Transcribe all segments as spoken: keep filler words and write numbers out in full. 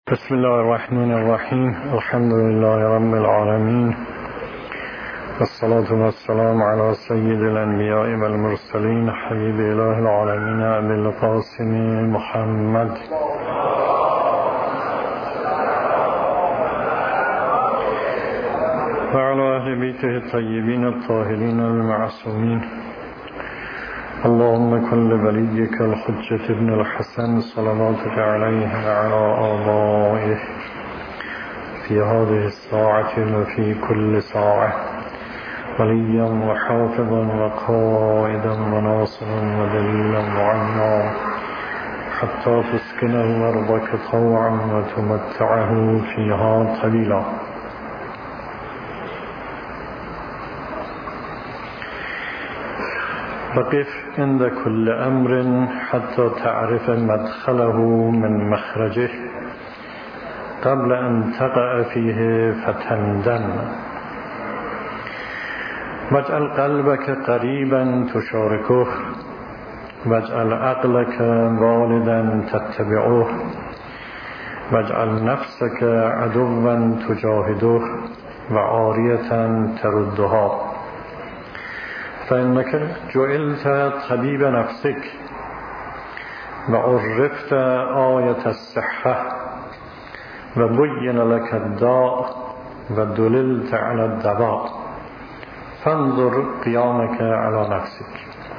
بسم الله الرحمن الرحیم. الحمد لله رب العالمین والصلاة والسلام على سید الانبیاء والمرسلین حبیب اله العالمین ابی القاسم محمد و علی اهل بیته الطیبین الطاهرین المعصومین. اللهم كن لوليك الحجة ابن الحسن صلواتك عليه وعلى آبائه في هذه الساعة وفي كل ساعة وليا وحافظا وقائدا وناصرا ودليلا معينا حتى تسكنه أرضك طوعا وتمتعه فيها طويلا. وقف عند كل أمر حتى تعرف مدخله من مخرجه قبل أن تقع فيه فتندم. واجعل قلبك قريبا تشاركه واجعل عقلك والدا تتبعه واجعل نفسك عدوا تجاهده وعارية تردها. فإنك جعلت طبيب نفسك وعرفت آية الصحة وبين لك الداء ودللت على الدواء فانظر قيامك على نفسك.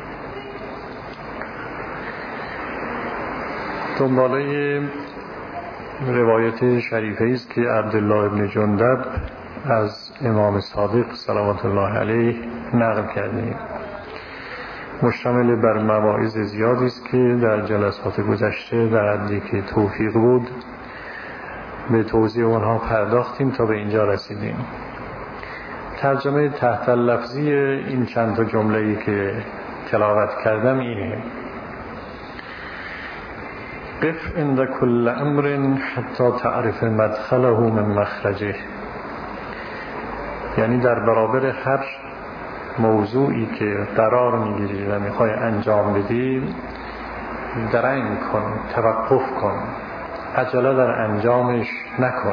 دنباله روایت شریفه است که عبدالله ابن جندب از امام صادق صلوات الله علیه نقل کرده، مشتمل بر مواعظ زیادی است که در جلسات گذشته در حدی که توفیق بود به توضیح آنها پرداختیم تا به اینجا رسیدیم. ترجمه تحت لفظی این چند تا جمله‌ای که تلاوت کردم اینه: قف عند كل امر حتی تعرف مدخله من مخرجه. یعنی در برابر هر موضوعی که قرار میگیری و میخوای انجام بدی درنگ کن، توقف کن، عجله در انجامش نکن.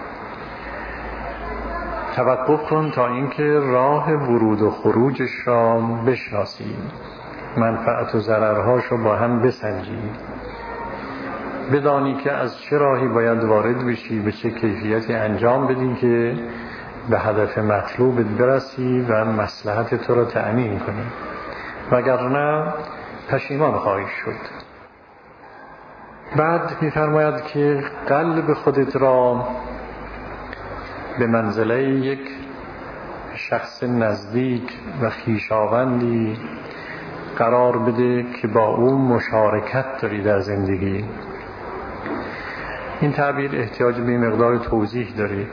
توقف کن تا اینکه راه ورود و خروجش را بشناسی، منفعت و ضررهاش رو با هم بسنجی، بدانی که از چه راهی باید وارد بشی، به چه کیفیتی انجام بدی که به هدف مطلوبت برسی و مصلحت تو را تأمین کنی، وگرنه پشیمان خواهی شد. بعد می‌فرماید که قلب خودت را به منزله یک شخص نزدیک و خویشاوندی قرار بده که با او مشارکت داری در زندگی. این تعبیر احتیاج به مقدار توضیح داره.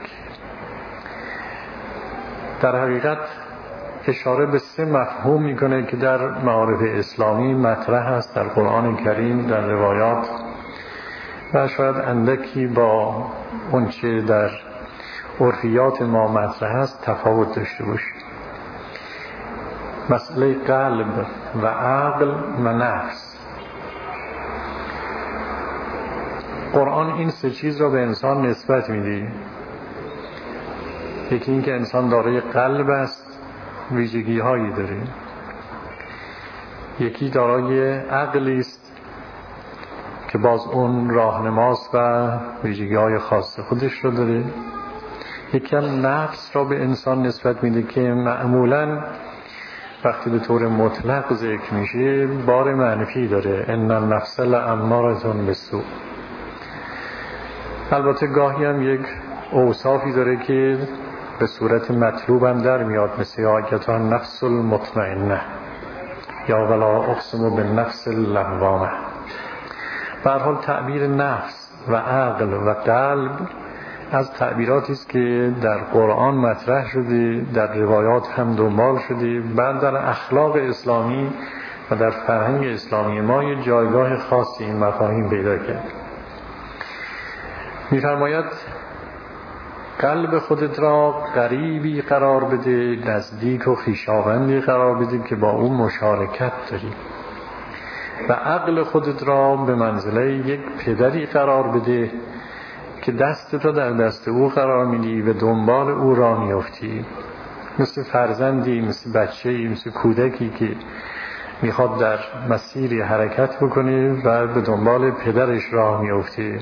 در حقیقت اشاره به سه مفهوم میکنه که در معارف اسلامی مطرح است، در قرآن کریم، در روایات و شاید اندکی با اون چه در عرفیات ما مطرح است تفاوت داشته باشه. مسئله قلب و عقل و نفس. قرآن این سه چیز را به انسان نسبت میده. یکی این که انسان دارای قلب است، ویژگی هایی داره. یکی دارای عقلی است که باز اون راهنماست و ویژگی های خاص خودش رو داره. یکی هم نفس را به انسان نسبت میده که معمولاً وقتی به طور مطلق ذکر میشه بار منفی داره. ان النفس لاماره بالسوء. البته گاهی هم یک اوصافی داره که به صورت مطلوب هم در میاد، مثل آیتا نفس المطمئنه یا ولا اقسم بالنفس اللوامه. به هر حال تعبیر نفس و عقل و قلب از تعبیراتی است که در قرآن مطرح شده، در روایات هم دنبال شده، بعد در اخلاق اسلامی و در فرهنگ اسلامی ما یه جایگاه خاصی این مفاهیم پیدا کرد. می‌فرماید قلب خودت را قریبی قرار بده، نزدیک و خویشاوندی قرار بده که با اون مشارکت داری، و عقل خودت را به منزله یک پدری قرار بده که دست تو در دست او قرار میدی و دنبال او را میافتی، مثل فرزندی، مثل بچه‌ای، مثل کودکی که میخواد در مسیری حرکت بکنه و به دنبال پدرش راه میافته،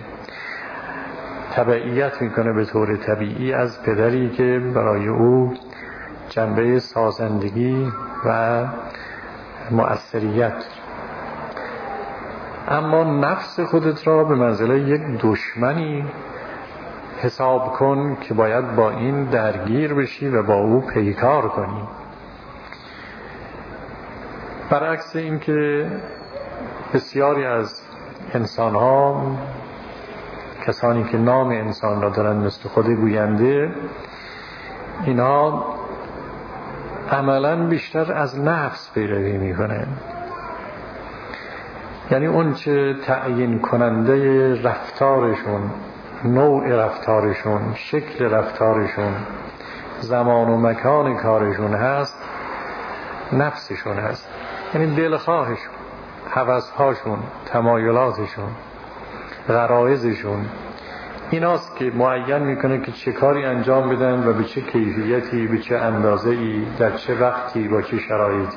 تبعیت میکنه به طور طبیعی از پدری که برای او جنبه سازندگی و مؤثریت. اما نفس خودت را به منزله یک دشمنی حساب کن که باید با این درگیر بشی و با او پیکار کنی. برعکس این که بسیاری از انسان ها، کسانی که نام انسان را دارن مثل خود گوینده، اینا عملا بیشتر از نفس پیروی میکنن. یعنی اون چه تعیین کننده رفتارشون، نوع رفتارشون، شکل رفتارشون، زمان و مکان کارشون هست، نفسشون هست. یعنی دلخواهشون، هوسهاشون، تمایلاتشون، غرایزشون، ایناست که معین میکنه که چه کاری انجام بدن و به چه کیفیتی، به چه اندازه‌ای، در چه وقتی، با چه شرایطی.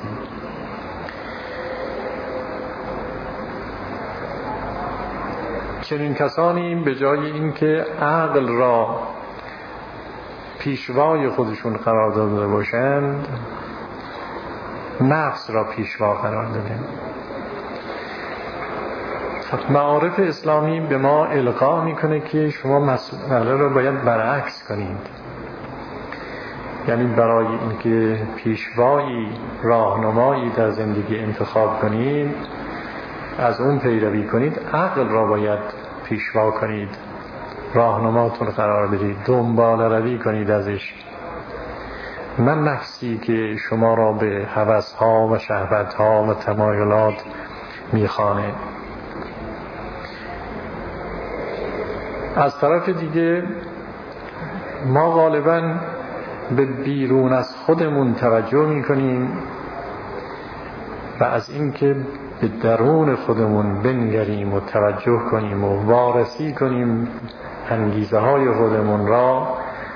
چنین کسانی به جای اینکه عقل را پیشوای خودشون قرار داده باشند، نفس را پیشوا قرار دادن. معارف اسلامی به ما القا میکنه که شما مسئله را باید برعکس کنید. یعنی برای اینکه پیشوایی، راهنمایی در زندگی انتخاب کنید، از اون پیروی کنید، عقل را باید پیشوا کنید، راهنماتون قرار بدید، دنبال روی کنید ازش، نه نفسی که شما را به هوس‌ها و شهوت‌ها و تمایلات میخوانه. از طرف دیگه ما غالباً به بیرون از خودمون توجه میکنیم و از اینکه به درون خودمون بنگریم و توجه کنیم و وارسی کنیم انگیزه های خودمون را،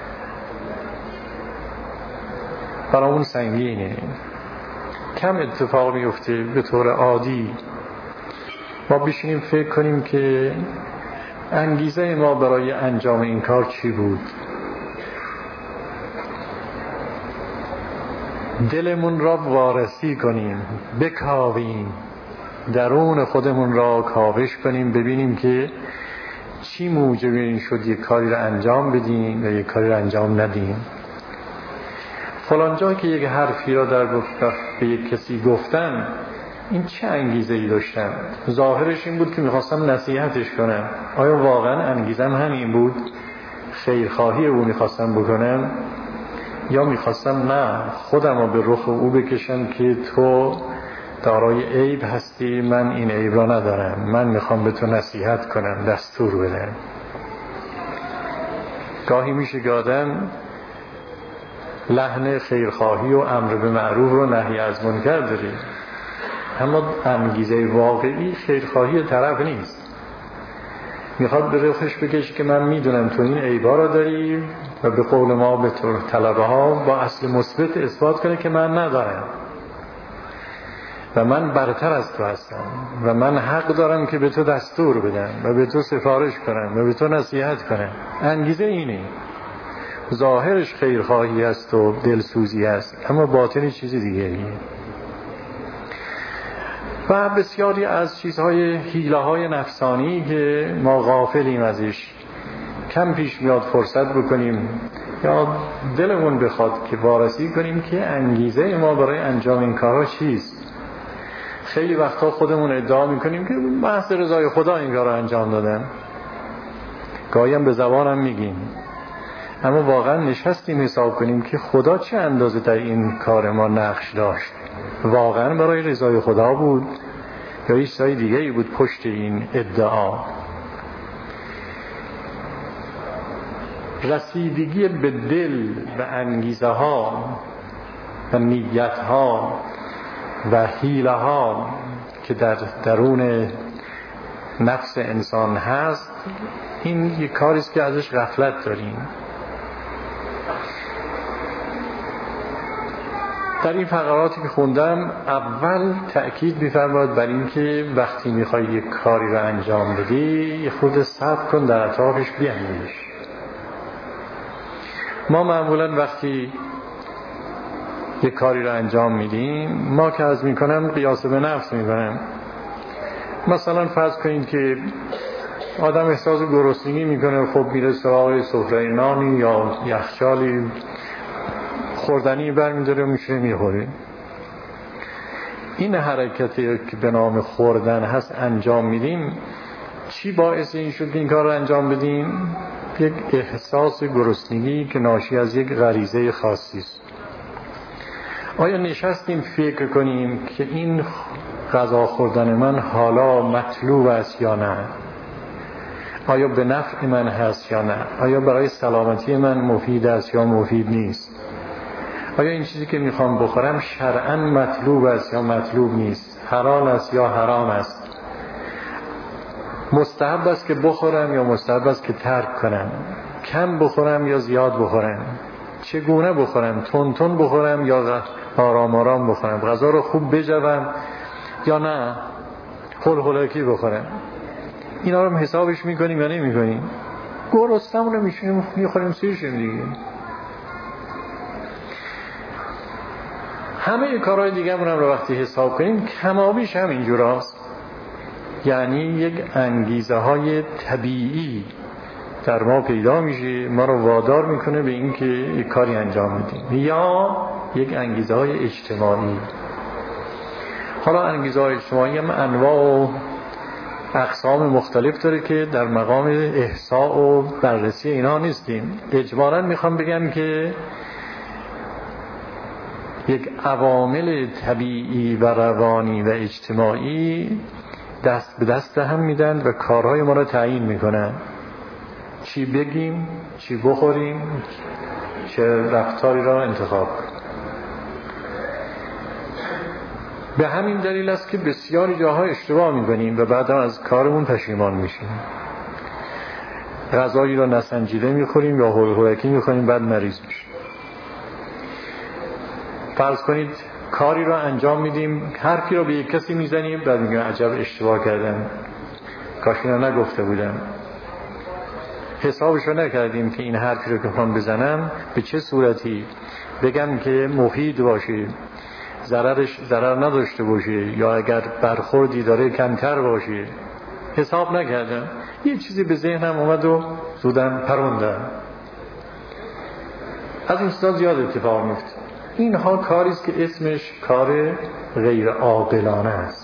برامون سنگینه. کم اتفاق میفته به طور عادی ما بشینیم فکر کنیم که انگیزه ما برای انجام این کار چی بود، دلمون را وارسی کنیم، بکاویم، درون خودمون را کاوش کنیم، ببینیم که چی موجب این شد یک کاری را انجام بدیم و یک کاری را انجام ندیم. فلان جا که یک حرفی را در به یک کسی گفتم، این چه انگیزه ای داشتم؟ ظاهرش این بود که میخواستم نصیحتش کنم. آیا واقعا انگیزم همین بود؟ خیرخواهی او میخواستم بکنم؟ یا میخواستم نه خودم رو به رخ او بکشم که تو دارای عیب هستی، من این عیب را ندارم، من میخوام به تو نصیحت کنم، دستور بدم. گاهی میشه که آدم لحن خیرخواهی و امر به معروف رو نهی از منکر داره، اما انگیزه واقعی خیرخواهی طرف نیست. میخواد به رخش بکشه که من میدونم تو این عیبا را داری و به قول ما به طور طلبه ها با اصل مثبت اثبات کنه که من ندارم و من برتر از تو هستم و من حق دارم که به تو دستور بدم و به تو سفارش کنم و به تو نصیحت کنم. انگیزه اینه. ظاهرش خیرخواهی است و دلسوزی است، اما باطنی چیز دیگریه. و بسیاری از چیزهای حیله‌های نفسانی که ما غافلیم ازش، کم پیش میاد فرصت بکنیم یا دلمون بخواد که وارسی کنیم که انگیزه ما برای انجام این کارها چیست. خیلی وقتا خودمون ادعا میکنیم که محض رضای خدا این کار رو انجام دادم، گاهی هم به زبانم میگیم، اما واقعا نشستیم حساب کنیم که خدا چه اندازه در این کار ما نقش داشت؟ واقعا برای رضای خدا بود یا هیچ چیز دیگه ای بود پشت این ادعا؟ رسیدگی به دل و انگیزه ها و نیت ها و حیله ها که در درون نفس انسان هست، این یک کاریست که ازش غفلت داریم. در این فقراتی که خوندم اول تأکید می‌فرماید بر این که وقتی می‌خوای یک کاری رو انجام بدی یه خورده صبر کن، در اطرافش بیاندیش. ما معمولاً وقتی یک کاری رو انجام میدیم، ما که از میکنم قیاس به نفس میکنم. مثلا فرض کنید که آدم احساس گرسنگی میکنه، خب میره سراغ سفره نانی یا یخچالی خوردنی برمیداره و میشه میخوره. این حرکتی که به نام خوردن هست انجام میدیم، چی باعث این شد که این کار رو انجام بدیم؟ یک احساس گرسنگی که ناشی از یک غریزه خاصی است. آیا نشستیم فکر کنیم که این غذا خوردن من حالا مطلوب است یا نه؟ آیا به نفع من هست یا نه؟ آیا برای سلامتی من مفید است یا مفید نیست؟ آیا این چیزی که میخوام بخورم شرعاً مطلوب است یا مطلوب نیست؟ حلال است یا حرام است؟ مستحب است که بخورم یا مستحب است که ترک کنم؟ کم بخورم یا زیاد بخورم؟ چگونه بخورم؟ تون تون بخورم یا آرام آرام بخورم؟ غذا رو خوب بجوم یا نه هول هولکی بخورم؟ اینا رو حسابش میکنیم یا نمیکنیم؟ گرسنمون رو میشونیم میخوریم سیرشیم دیگه. همه کارهای دیگه هم رو وقتی حساب کنیم کمابیش هم اینجور هست. یعنی یک انگیزه های طبیعی در ما پیدا میشه، ما رو وادار میکنه به این که یک کاری انجام بدیم، یا یک انگیزه های اجتماعی. حالا انگیزه های اجتماعی هم انواع و اقسام مختلف داره که در مقام احصاء و بررسی اینا نیستیم. اجمالاً میخوام بگم که یک عوامل طبیعی و روانی و اجتماعی دست به دست هم میدن و کارهای ما رو تعیین میکنن. چی بگیم، چی بخوریم، چه رفتاری را انتخاب کنیم. به همین دلیل است که بسیاری جاها اشتباه میکنیم و بعدا از کارمون پشیمان میشیم. غذایی را نسنجیده میخوریم یا هول هولکی میخوریم، بعد مریض میشیم. فرض کنید کاری را انجام میدیم، حرفی را به یک کسی میزنیم، بعد میگیم عجب اشتباه کردم، کاش اینو نگفته بودم. حسابش رو نکردیم که این حرفی رو که میخوام بزنم به چه صورتی بگم که مفید باشه، ضررش ضرر نداشته باشه، یا اگر برخوردی داره کمتر باشه. حساب نکردم، یه چیزی به ذهنم اومد و زودم پروندم. از این چیزا زیاد اتفاق میفته. اینها کاری است که اسمش کار غیر عاقلانه است.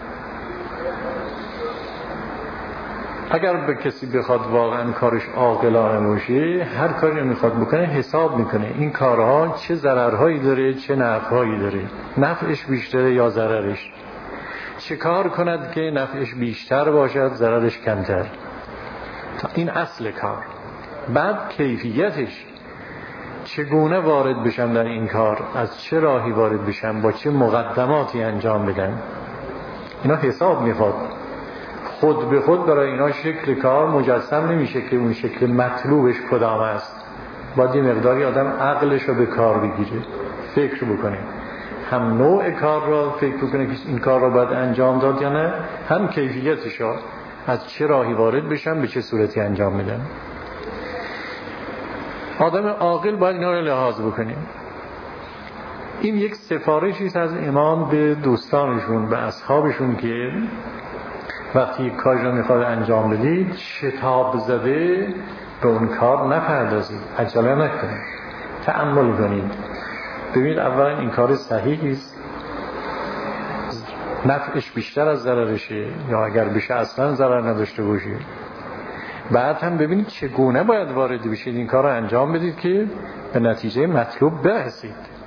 اگر به کسی بخواد واقعا کارش عاقلانه باشه، هر کاری رو میخواد بکنه حساب میکنه این کارها چه ضررهایی داره چه نفعهایی داره، نفعش بیشتره یا ضررش، چه کار کند که نفعش بیشتر باشد ضررش کمتر. این اصل کار. بعد کیفیتش، چگونه وارد بشم در این کار، از چه راهی وارد بشم، با چه مقدماتی انجام بدم، اینا حساب میخواد. خود به خود برای اینا شکل کار مجسم نمیشه که اون شکل مطلوبش کدام است. باید یه مقداری آدم عقلش رو به کار بگیره، فکر بکنه، هم نوع کار را فکر بکنه که این کار را باید انجام داد یا نه، هم کیفیتش را، از چه راهی وارد بشم، به چه صورتی انجام میدم. آدم عاقل باید اینا رو لحاظ بکنه. این یک سفارشی است از امام به دوستانشون، به اصحابشون که وقتی یک کاری رو میخواد انجام بدید، شتاب زده به اون کار نپردازید، عجله نکنید، تأمل کنید، ببینید اولا این کار صحیحی است، نفعش بیشتر از ضررشه، یا اگر بشه اصلا ضرر نداشته باشه. بعد هم ببینید چگونه باید وارد بشید، این کار رو انجام بدید که به نتیجه مطلوب برسید.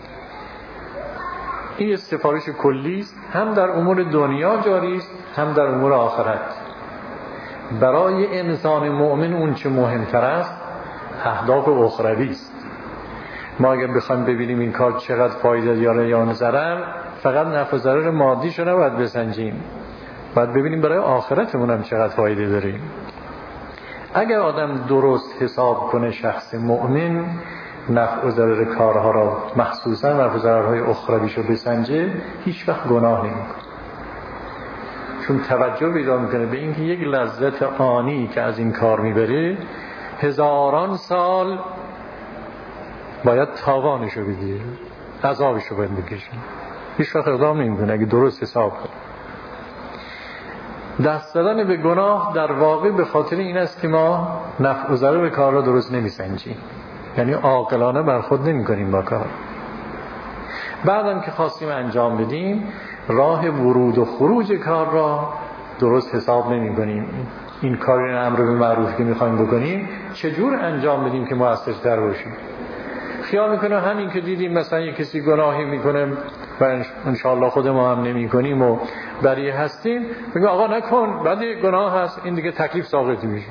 این یه سفارش کلی است، هم در امور دنیا جاری است، هم در امور آخرت. برای انسان مؤمن اون چه مهمتر است اهداف اخروی است. ما اگر بخوایم ببینیم این کار چقدر فایده داره یا ضرر، فقط نفع و ضرر مادیش رو نباید بسنجیم، باید ببینیم برای آخرتمون هم چقدر فایده داریم. اگر آدم درست حساب کنه، شخص مؤمن، نفع و ضرر کارها را، مخصوصا نفع و ضررهای اخرویشو بسنجه، هیچ وقت گناه نمیکنه، چون توجه پیدا میکنه به اینکه یک لذت آنی که از این کار میبره هزاران سال باید تاوانشو بگیره، عذابشو باید بکشه. هیچ وقت اقدام نمیکنه اگه درست حساب کنه. دست زدن به گناه در واقع به خاطر این است که ما نفع و ضرر کار را درست نمیسنجیم، یعنی عاقلانه برخورد نمی‌کنیم با کار. بعدم که خواستیم انجام بدیم، راه ورود و خروج کار را درست حساب نمی‌کنیم. این کار، این امر به معروف که می‌خوایم بکنیم، چجور انجام بدیم که موثرتر باشیم. خیال می‌کنه همین که دیدیم مثلا یک کسی گناهی می‌کنه و انشاءالله خود ما هم نمی‌کنیم و بری هستیم، بگیم آقا نکن، بعد گناه هست، این دیگه تکلیف ساقط میشه.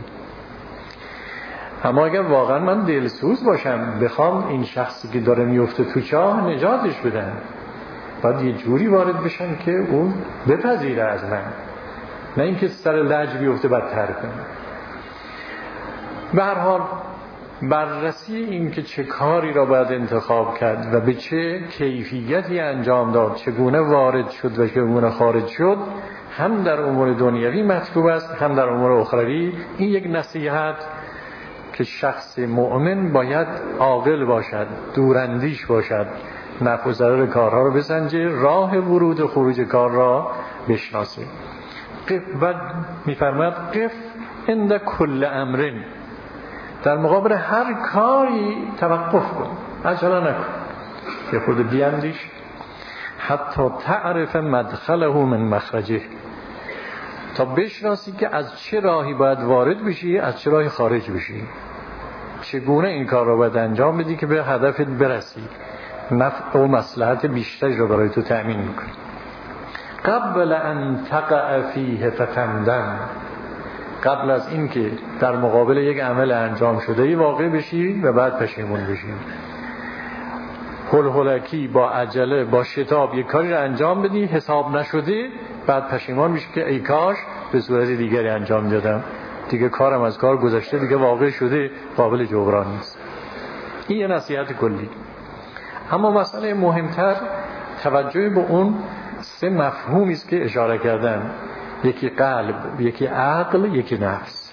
اما اگر واقعا من دلسوز باشم، بخوام این شخصی که داره میفته تو چاه نجاتش بدم، باید یه جوری وارد بشم که اون بپذیره از من، نه اینکه سر لج بیفته بدتر کنه. به هر حال بررسی این که چه کاری را باید انتخاب کرد و به چه کیفیتی انجام داد، چگونه وارد شد و چگونه خارج شد، هم در امور دنیوی مطلوب است هم در امور اخروی. این یک نصیحت که شخص مؤمن باید عاقل باشد، دوراندیش باشد، نفع و ضرر کارها رو بسنجه، راه ورود و خروج کار را بشناسه. و میفرماید قف عند کل امرن، در مقابل هر کاری توقف کن، عجله نکن، یه خورده بیاندیش، حتی تعرف مدخله من مخرجه، تا بشناسی که از چه راهی باید وارد بشی، از چه راهی خارج بشی، چگونه این کار را باید انجام بدی که به هدفت برسی، نفع و مصلحت بیشتری را برای تو تأمین میکنی. قبل ان تقع فیه فتندم، قبل از این که در مقابل یک عمل انجام شده ای واقع بشی و بعد پشیمون بشی. هل هلکی با عجله با شتاب یک کاری را انجام بدی، حساب نشده، بعد پشیمان میشی که ای کاش به صورت دیگری انجام دادم، دیگه کارم از کار گذشته، دیگه واقع شده، قابل جبران نیست. این یه نصیحت کلی. اما مسئله مهمتر توجه به اون سه مفهومی است که اشاره کردم، یکی قلب، یکی عقل، یکی نفس.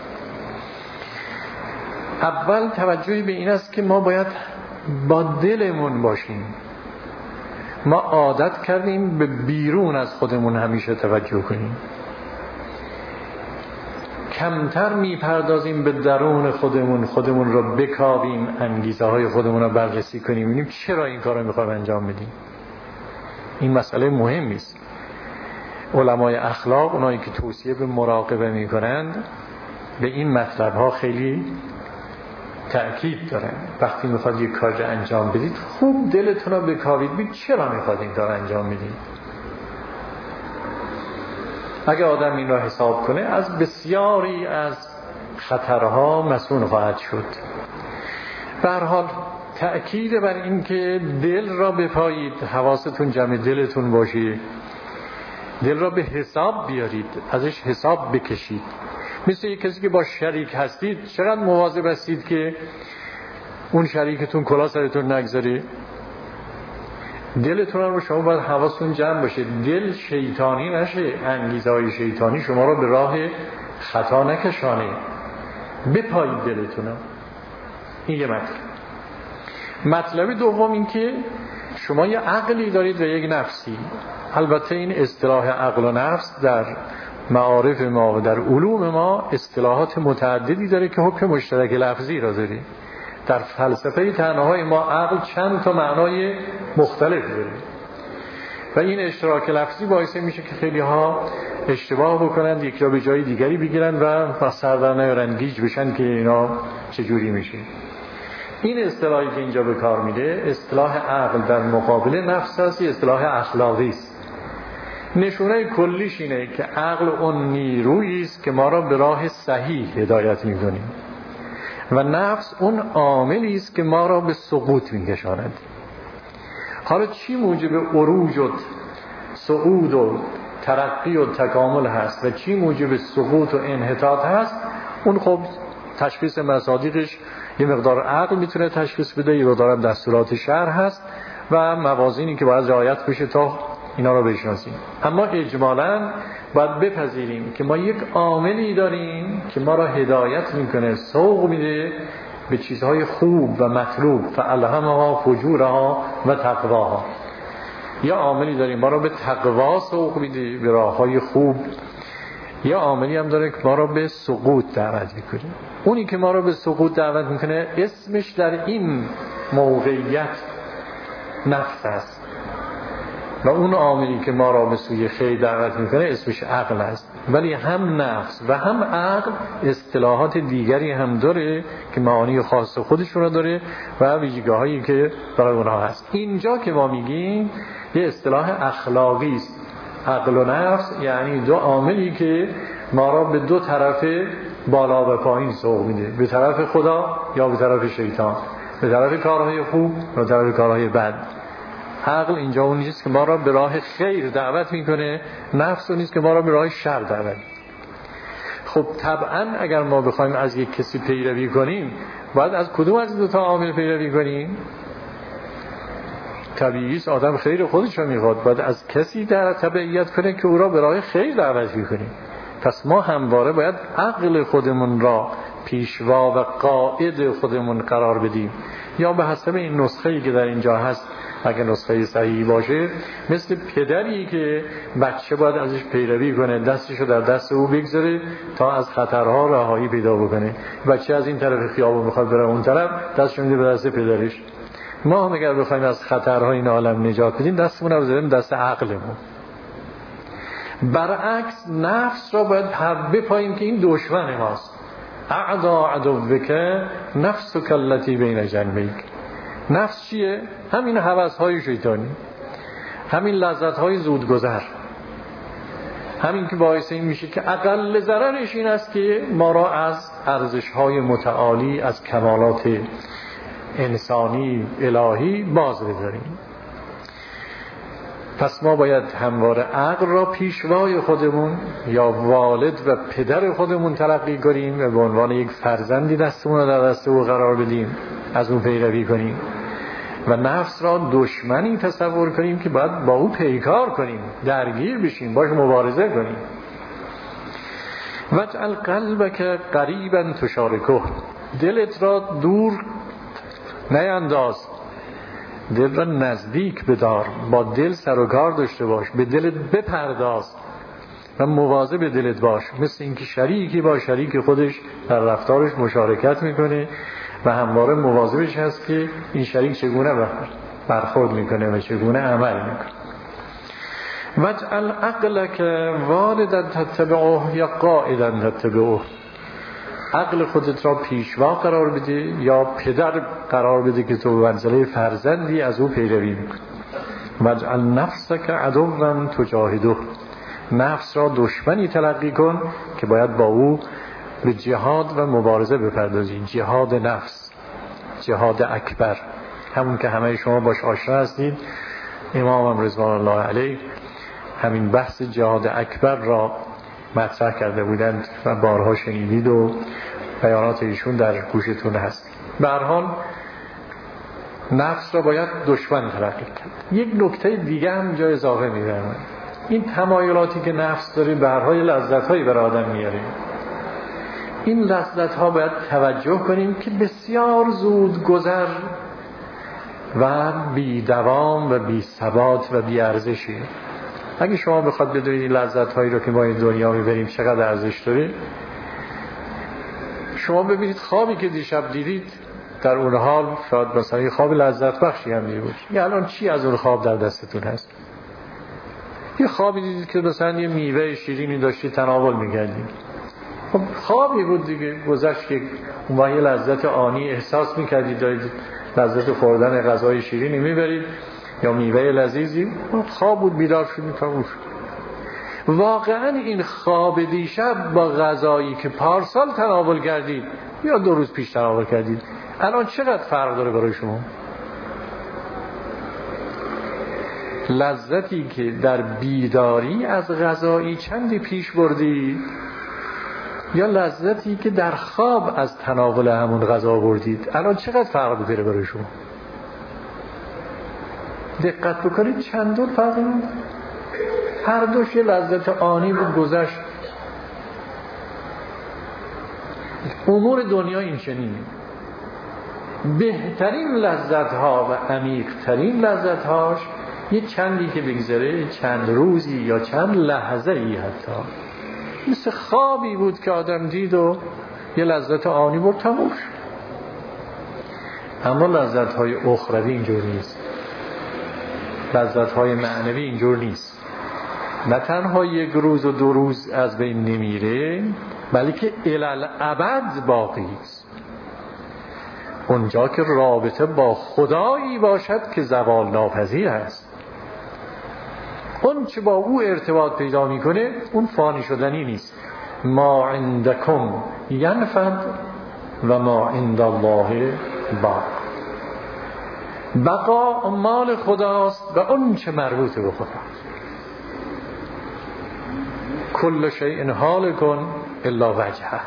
اول توجه به این است که ما باید با دلمون باشیم. ما عادت کردیم به بیرون از خودمون همیشه توجه کنیم، کمتر میپردازیم به درون خودمون، خودمون رو بکاویم، انگیزه های خودمون رو بررسی کنیم، ببینیم چرا این کار رو میخوایم انجام بدیم. این مسئله مهم است. علمای اخلاق، اونایی که توصیه به مراقبه میکنند، به این مطلب ها خیلی تأکید دارن. وقتی میخواد یک کار رو انجام بدید، خوب دلتون رو بکاوید، ببینید چرا میخواد این کار انجام بدید. اگه آدم این را حساب کنه، از بسیاری از خطرها مسئول خواهد شد. به هر حال تأکید بر این که دل را بپایید، حواستون جمع دلتون باشید، دل را به حساب بیارید، ازش حساب بکشید. مثل یک کسی که با شریک هستید، چقدر مواظب هستید که اون شریکتون کلاه سرتون نگذاره. دلتون رو شما باید حواستون جمع باشه، دل شیطانی نشه، انگیزه های شیطانی شما رو به راه خطا نکشانه. بپایید دلتون. این یه مطلب. مطلب دوم این که شما یه عقلی دارید و یک نفسی. البته این اصطلاح عقل و نفس در معارف ما و در علوم ما اصطلاحات متعددی داره که حکم مشترک لفظی را داره. در فلسفه تنهای ما عقل چند تا معنای مختلف داره و این اشتراک لفظی باعث میشه که خیلی ها اشتباه بکنند، یک جا به جای دیگری بگیرن و سر در نیارن، گیج بشن که اینا چجوری میشه. این اصطلاحی که اینجا به کار میده اصطلاح عقل در مقابل نفس است، اصطلاح اخلاقی است. نشونه کلیش اینه که عقل اون نیرویی است که ما را به راه صحیح هدایت میکنه و نفس اون عاملی است که ما را به سقوط میکشاند. حالا چی موجب عروج و صعود و ترقی و تکامل هست و چی موجب سقوط و انحطاط هست، اون خب تشخیص مصادیقش یه مقدار عقل میتونه تشخیص بده، یه مقدار دستورات شرع هست و موازینی که باید رعایت بشه تا اینا رو بشناسیم. اما اجمالاً باید بپذیریم که ما یک عاملی داریم که ما را هدایت میکنه، سوق میده به چیزهای خوب و مطلوب، فالهمها فجورها و تقواها. یا عاملی داریم ما را به تقوا سوق میده، به راههای خوب. یا عاملی هم داره که ما را به سقوط دعوت میکنه. اونی که ما را به سقوط دعوت میکنه اسمش در این موقعیت نفس است و اون عاملی که ما را به سوی خیر دعوت میکنه اسمش عقل است. ولی هم نفس و هم عقل اصطلاحات دیگری هم داره که معانی خاص خودشون را داره و ویژگی‌هایی که برای اونها هست. اینجا که ما میگیم یه اصطلاح اخلاقی است، عقل و نفس، یعنی دو عاملی که ما را به دو طرف بالا و پایین سوق میده، به طرف خدا یا به طرف شیطان، به طرف کارهای خوب و به طرف کارهای بد. عقل اینجا اون نیست که ما را به راه خیر دعوت میکنه، نفس اون نیست که ما را به راه شر دعوت. خب طبعا اگر ما بخوایم از یک کسی پیروی کنیم باید از کدوم از دو تا عامل پیروی کنیم؟ طبیعی است آدم خیر خودش رو میخواد، باید از کسی در تبعیت کنه که او را به راه خیر دعوت میکنیم. پس ما همواره باید عقل خودمون را پیشوا و قائد خودمون قرار بدیم، یا به حسب این نسخه‌ای که در اینجا هست اگه نسخه صحیحی باشه مثل پدری که بچه باید ازش پیروی کنه، دستشو در دست او بگذاره تا از خطرها رهایی پیدا بکنه. بچه از این طرف خیابون میخواد بره اون طرف، دستشو میده به دست پدرش. ما هم اگر بخوایم از خطرهای این عالم نجات بدیم دستمون رو بذاریم دست عقلمون. برعکس نفس را باید بپاییم که این دشمن ماست. اعدا عدوک نفسک التی بین جنبیک. نفس چیه؟ همین هوس‌های شیطانی، همین لذت‌های زودگذر، همین که باعث این میشه که اقل ضررش این است که ما را از ارزش‌های متعالی، از کمالات انسانی الهی باز بداریم. پس ما باید همواره عقل را پیشوای خودمون یا والد و پدر خودمون تلقی کنیم و به عنوان یک فرزندی دستمون رو در دست او قرار بدیم، از اون پیروی کنیم، و نفس را دشمنی تصور کنیم که باید با او پیکار کنیم، درگیر بشیم، باش مبارزه کنیم. وجعل قلبک قریبا تشارکه. دلت را دور نینداز، دل را نزدیک بدار، با دل سر و کار داشته باش، به دلت بپرداز و مواظب به دلت باش. مثل اینکه شریکی با شریک خودش در رفتارش مشارکت میکنه و همواره مواظبش هست که این شریک چگونه برخورد میکنه و چگونه عمل میکنه. وجعل عقلک والدا تتبعه یا قائدا تتبعه. عقل خودت را پیشوا قرار بده یا پدر قرار بده که تو به منزله فرزندی از او پیروی میکنی. وجعل نفسک عدوا تجاهده. نفس را دشمنی تلقی کن که باید با او به جهاد و مبارزه بپردازی. جهاد نفس، جهاد اکبر، همون که همه شما باش آشنا هستید. امام رضوان الله علیه همین بحث جهاد اکبر را مطرح کرده بودند و بارها شنیدید و بیانات ایشون در گوشتون هست. به هر حال نفس را باید دشمن تلقی کرد. یک نکته دیگه هم جای اضافه می‌کنم. این تمایلاتی که نفس داره به هر حال لذت‌هایی برای آدم میاره. این لذت‌ها باید توجه کنیم که بسیار زود گذر و بی دوام و بی ثبات و بی ارزشی. اگه شما بخواد بدونید این لذت‌هایی رو که ما این دنیا میبریم چقدر ارزش داره، شما ببینید خوابی که دیشب دیدید در اون حال شاید مثلا یه خواب لذت بخشی هم دیده بود. یه الان چی از اون خواب در دستتون هست؟ یه خوابی دیدید که مثلا یه میوه شیرینی داشتید تناول می‌کردید. خب خوابی بود دیگه، گذشت که اون وقت یه لذت آنی احساس می‌کردید، دارید لذت خوردن غذای شیرینی می‌برید یا میوه لذیذی، خواب بود، بیدار شدید تموم شد. واقعا این خواب دیشب با غذایی که پارسال تناول کردید یا دو روز پیش تناول کردید الان چقدر فرق داره برای شما؟ لذتی که در بیداری از غذایی چندی پیش بردید یا لذتی که در خواب از تناول همون غذا بردید؟ الان چقدر فرق داره برای شما؟ دقت بکنید چندون فرق داره. هر دوش یه لذت آنی بود گذشت. امور دنیا این چنینه. بهترین لذت ها و عمیق ترین لذت هاش یه چندی که بگذره، چند روزی یا چند لحظه ای، حتی مثل خوابی بود که آدم دید و یه لذت آنی برد تموم شد. اما لذت های اخروی اینجور نیست. لذت های معنوی اینجور نیست. نه تنها یک روز و دو روز از بین نمیره، بلکه الالعبد باقی است. اونجا که رابطه با خدایی باشد که زوال ناپذیر است، اون چه با او ارتباط پیدا میکنه اون فانی شدنی نیست. ما عندکم ینفد و ما عند الله باق. بقا مال خداست و اون چه مربوط به خداست. کل شیء هالک الا وجهه.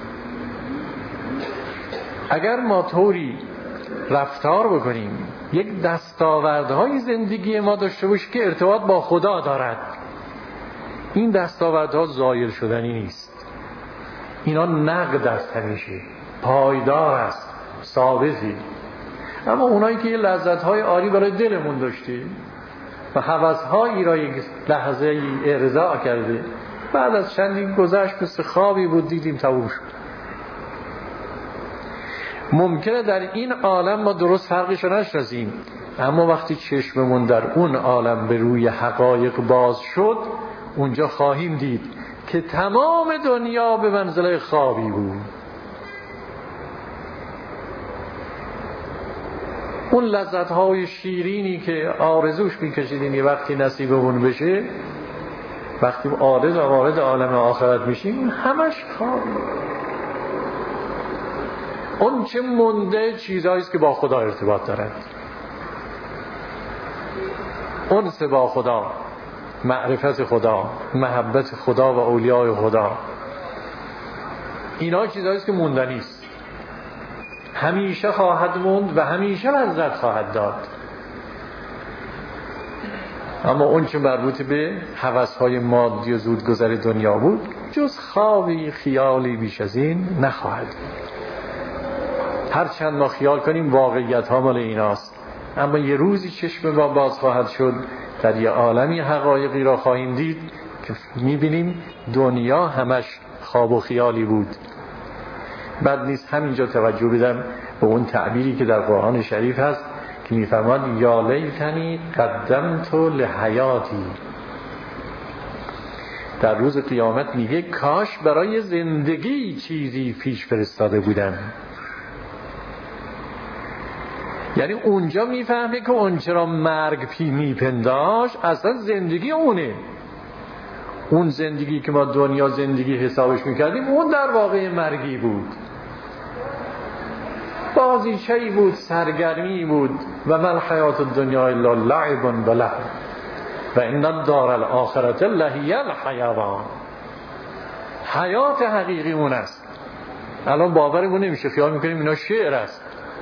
اگر ما طوری رفتار بکنیم یک دستاوردهای زندگی ما داشته باشیم که ارتباط با خدا دارد، این دستاوردها زایل شدنی نیست. اینا نقد است، همیشه پایدار است، ثابتی. اما اونایی که لذت‌های عالی برای دلمون داشتیم و هوس‌هایی را یک لحظه ای ارضا کرده، بعد از چندین گذشت مثل خوابی بود دیدیم تموم شد. ممکنه در این عالم ما درست فرقش رو نشناسیم، اما وقتی چشممون در اون عالم به روی حقایق باز شد، اونجا خواهیم دید که تمام دنیا به منزله خوابی بود. اون لذت‌های شیرینی که آرزوش می‌کشیدیم یه وقتی نصیبمون بشه، وقتی عارض و وارد عالم آخرت میشیم همش خوابی. اون چه مونده چیزاییست که با خدا ارتباط دارد. انس با خدا، معرفت خدا، محبت خدا و اولیای خدا، اینا چیزاییست که موندنیست، همیشه خواهد موند و همیشه لذت خواهد داد. اما اون چه مربوط به هوس‌های مادی و زودگذر دنیا بود جز خوابی خیالی بیش از این نخواهد. هر چند ما خیال کنیم واقعیت ها مال ایناست، اما یه روزی چشم ما باز خواهد شد، در یه عالمی حقایقی را خواهیم دید که میبینیم دنیا همش خواب و خیالی بود. بد نیست همینجا توجه بدم به اون تعبیری که در قرآن شریف هست که میفرماد یا لیتنی قدمت لحیاتی. در روز قیامت میگه کاش برای زندگی چیزی پیش فرستاده بودم. یعنی اونجا میفهمه که اون چرا مرگ پی میپنداش اصلا زندگی اونه. اون زندگی که ما دنیا زندگی حسابش میکردیم اون در واقع مرگی بود، بازیچه‌ای بود، سرگرمی بود. و من حیات الدنیا الا لعب و لهو و ان الدار الاخرة لهی الحیوان. حیات حقیقی اون است. الان باورمون نمیشه، خیال میکنیم اینا شعر است،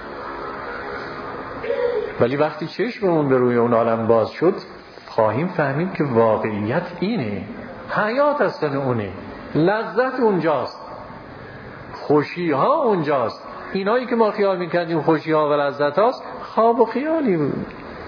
ولی وقتی چشممون به روی اون عالم باز شد خواهیم فهمید که واقعیت اینه. حیات اصلا اونه، لذت اونجاست، خوشی ها اونجاست. اینایی که ما خیال میکردیم خوشی ها و لذت هاست خواب و خیالی بود.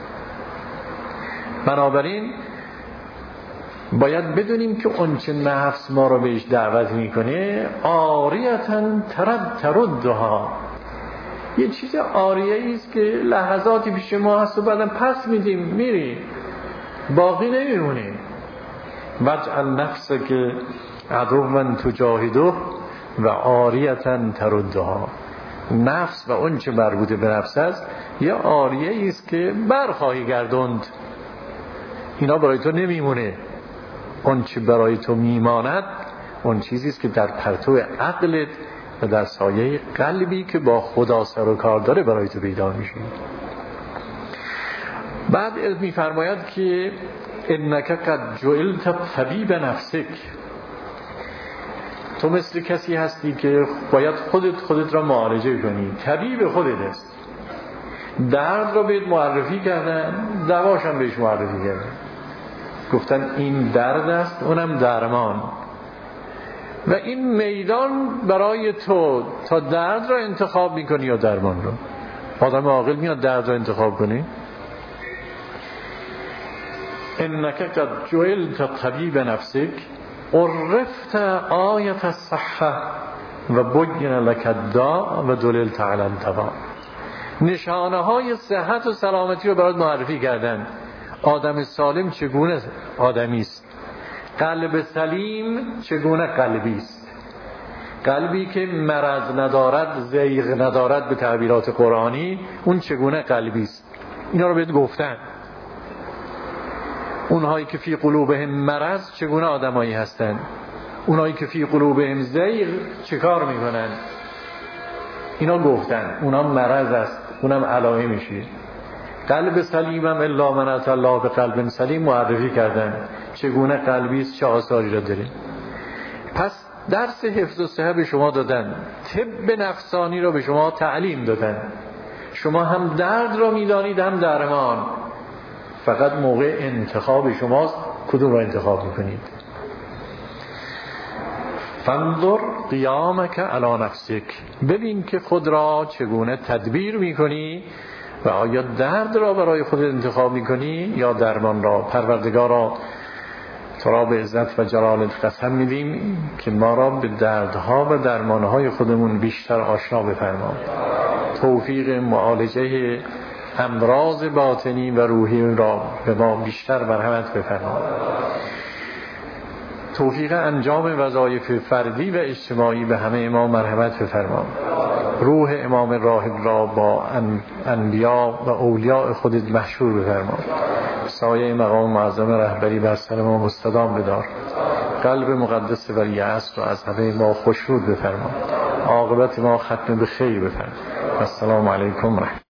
بنابراین باید بدونیم که اون چه نفس ما رو بهش دعوت میکنه عاریتاً ترد تردها، یه چیز عاریه است که لحظاتی پیش ما هست و بعدم پس میدیم میری، باقی نمیمونه. وجعل نفسه که عدوان تجاهده و عاریتاً تردها. نفس و اون چه مربوط به نفس است یه عاریه است که برخواهی گردوند، اینا برای تو نمیمونه. اون چه برای تو میماند اون چیزی است که در پرتو عقلت و در سایه قلبی که با خدا سر و کار داره برای تو پیدا میشه. بعد میفرماید که انک قد جعلت طبیب نفسک، تو مثل کسی هستی که باید خودت خودت را معالجه کنی، طبیب خودت است. درد را بهت معرفی کردن، دواش هم بهش معرفی کردن، گفتن این درد است اونم درمان، و این میدان برای تو تا درد را انتخاب میکنی یا درمان را. آدم عاقل میاد درد را انتخاب کنی؟ انک قد جعلت طبیب نفسک عرفت آیت الصحه و بین لک الداء و دللت علی الدواء. نشانه های صحت و سلامتی رو برات معرفی کردن. آدم سالم چگونه آدمی است، قلب سلیم چگونه قلبی است، قلبی که مرض ندارد، زیغ ندارد به تعبیرات قرآنی، اون چگونه قلبی است. اینا رو بهت گفتن. اونهایی که فی قلوبهم مرض چگونه آدمایی هستن، اونهایی که فی قلوبهم زیغ چه کار میکنن، اینا گفتن. اونا مرض است، اونم علائم میشه. قلب سلیمم الا من اتى الله بقلب سلیم معرفی کردن چگونه قلبی است، چه آثاری را داره. پس درس حفظ و صحت به شما دادن، طب نفسانی را به شما تعلیم دادن، شما هم درد را میدانید هم درمان، فقط موقع انتخاب شماست کدوم را انتخاب میکنید. فانظر قیامک علی نفسک، ببین که خود را چگونه تدبیر میکنی و آیا درد را برای خود انتخاب میکنی یا درمان را. پروردگارا تو را به عزت و جلالت قسم میدیم که ما را به دردها و درمانهای خودمون بیشتر آشنا بفرما، توفیق معالجه امراض باطنی و روحی را به ما بیشتر مرحمت بفرما، توفیق انجام وظایف فردی و اجتماعی به همه ما مرحمت بفرما، روح امام راهب را با انبیا و اولیاء خودت محشور بفرما، سایه مقام معظم رهبری بر سر ما مستدام بدار، قلب مقدس ولی عصر را از همه ما خوشنود بفرما، عاقبت ما ختم به خیر بفرما. السلام علیکم.